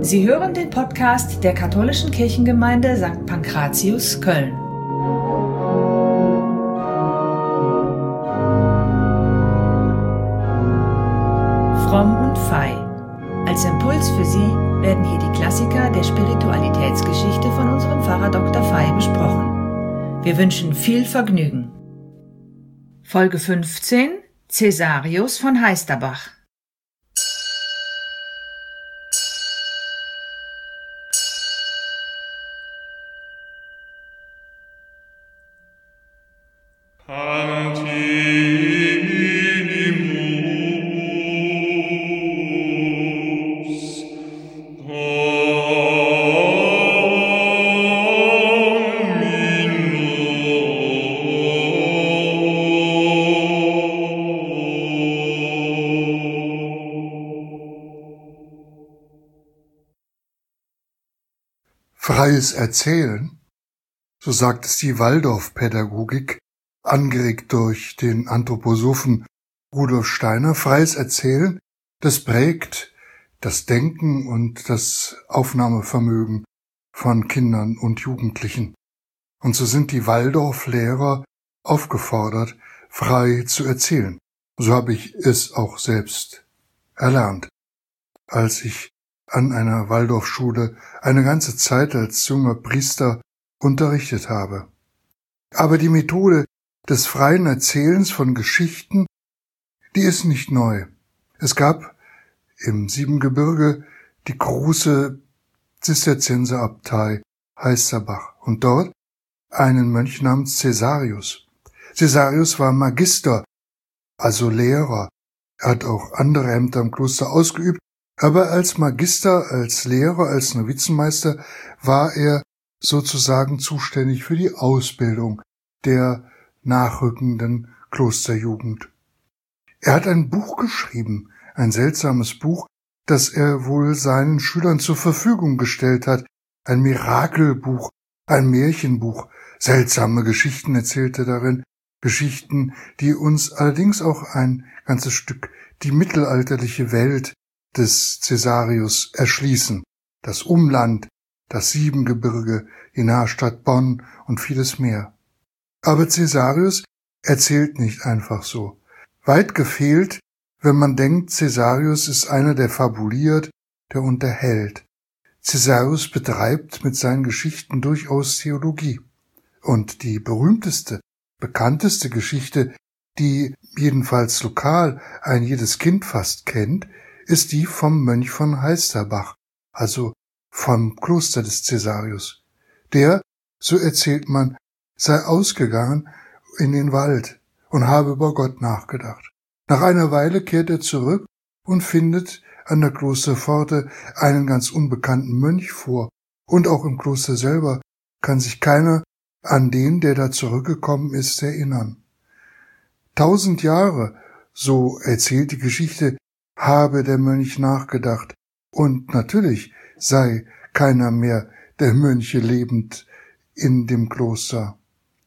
Sie hören den Podcast der Katholischen Kirchengemeinde St. Pankratius, Köln. Fromm und Fei. Als Impuls für Sie werden hier die Klassiker der Spiritualitätsgeschichte von unserem Pfarrer Dr. Fei besprochen. Wir wünschen viel Vergnügen. Folge 15: Cäsarius von Heisterbach. Freies Erzählen, so sagt es die Waldorfpädagogik, angeregt durch den Anthroposophen Rudolf Steiner. Freies Erzählen, das prägt das Denken und das Aufnahmevermögen von Kindern und Jugendlichen. Und so sind die Waldorflehrer aufgefordert, frei zu erzählen. So habe ich es auch selbst erlernt, als ich an einer Waldorfschule eine ganze Zeit als junger Priester unterrichtet habe. Aber die Methode des freien Erzählens von Geschichten, die ist nicht neu. Es gab im Siebengebirge die große Zisterzienserabtei Heisterbach und dort einen Mönch namens Cäsarius. Cäsarius war Magister, also Lehrer. Er hat auch andere Ämter im Kloster ausgeübt, aber als Magister, als Lehrer, als Novizenmeister war er sozusagen zuständig für die Ausbildung der nachrückenden Klosterjugend. Er hat ein Buch geschrieben, ein seltsames Buch, das er wohl seinen Schülern zur Verfügung gestellt hat, ein Mirakelbuch, ein Märchenbuch, seltsame Geschichten erzählte darin, Geschichten, die uns allerdings auch ein ganzes Stück die mittelalterliche Welt des Cäsarius erschließen, das Umland, das Siebengebirge, die nahe Stadt Bonn und vieles mehr. Aber Cäsarius erzählt nicht einfach so. Weit gefehlt, wenn man denkt, Cäsarius ist einer, der fabuliert, der unterhält. Cäsarius betreibt mit seinen Geschichten durchaus Theologie. Und die berühmteste, bekannteste Geschichte, die jedenfalls lokal ein jedes Kind fast kennt, ist die vom Mönch von Heisterbach, also vom Kloster des Cäsarius. Der, so erzählt man, sei ausgegangen in den Wald und habe über Gott nachgedacht. Nach einer Weile kehrt er zurück und findet an der Klosterpforte einen ganz unbekannten Mönch vor. Und auch im Kloster selber kann sich keiner an den, der da zurückgekommen ist, erinnern. 1000 Jahre, so erzählt die Geschichte, habe der Mönch nachgedacht, und natürlich sei keiner mehr der Mönche lebend in dem Kloster.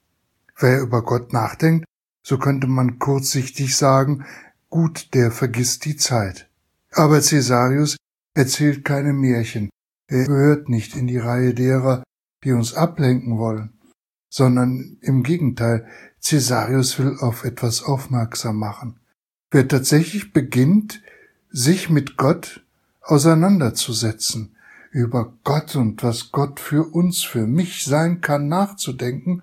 Wer über Gott nachdenkt, so könnte man kurzsichtig sagen, gut, der vergisst die Zeit. Aber Cäsarius erzählt keine Märchen, er gehört nicht in die Reihe derer, die uns ablenken wollen, sondern im Gegenteil, Cäsarius will auf etwas aufmerksam machen. Wer tatsächlich beginnt, sich mit Gott auseinanderzusetzen, über Gott und was Gott für uns, für mich sein kann, nachzudenken,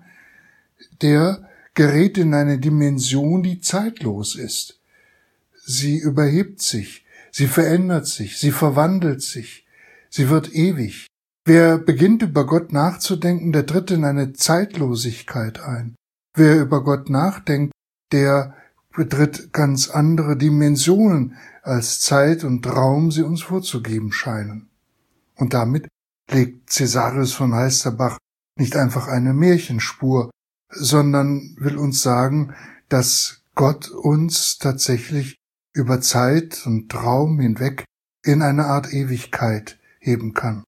der gerät in eine Dimension, die zeitlos ist. Sie überhebt sich, sie verändert sich, sie verwandelt sich, sie wird ewig. Wer beginnt, über Gott nachzudenken, der tritt in eine Zeitlosigkeit ein. Wer über Gott nachdenkt, der betritt ganz andere Dimensionen, als Zeit und Raum sie uns vorzugeben scheinen. Und damit legt Cäsarius von Heisterbach nicht einfach eine Märchenspur, sondern will uns sagen, dass Gott uns tatsächlich über Zeit und Raum hinweg in eine Art Ewigkeit heben kann.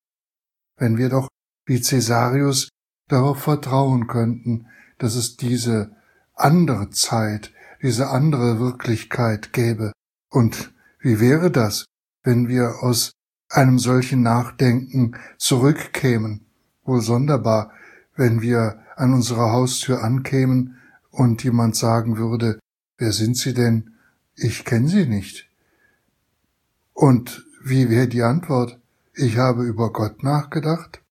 Wenn wir doch, wie Cäsarius, darauf vertrauen könnten, dass es diese andere Zeit, diese andere Wirklichkeit gäbe. Und wie wäre das, wenn wir aus einem solchen Nachdenken zurückkämen. Wohl sonderbar, wenn wir an unserer Haustür ankämen und jemand sagen würde, wer sind Sie denn? Ich kenne Sie nicht. Und wie wäre die Antwort? Ich habe über Gott nachgedacht.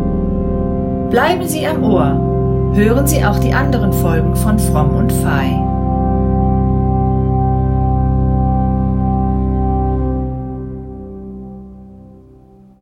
Bleiben Sie am Ohr. Hören Sie auch die anderen Folgen von Fromm und Fei.